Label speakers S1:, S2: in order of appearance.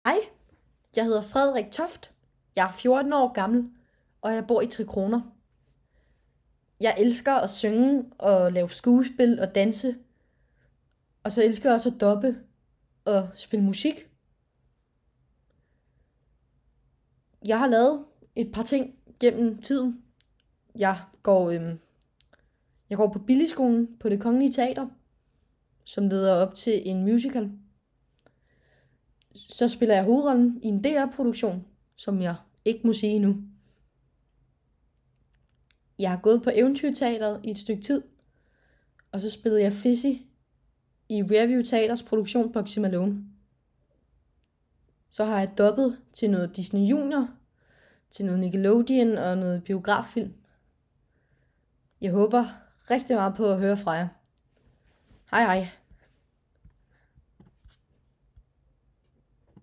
S1: Hej, jeg hedder Frederik Toft. Jeg er 14 år gammel, og jeg bor i Trekroner. Jeg elsker at synge og lave skuespil og danse, og så elsker jeg også at dobbe og spille musik. Jeg har lavet et par ting gennem tiden. Jeg går, jeg går på Billigskolen på Det Kongelige Teater, som leder op til en musical. Så spiller jeg hovedrollen i en DR-produktion, som jeg ikke må sige endnu. Jeg har gået på Eventyrteateret i et stykke tid, og så spillede jeg Fizzy i Rearview Teaters produktion Boxy Malone. Så har jeg dubbet til noget Disney Junior, til noget Nickelodeon og noget biograffilm. Jeg håber rigtig meget på at høre fra jer. Hej hej.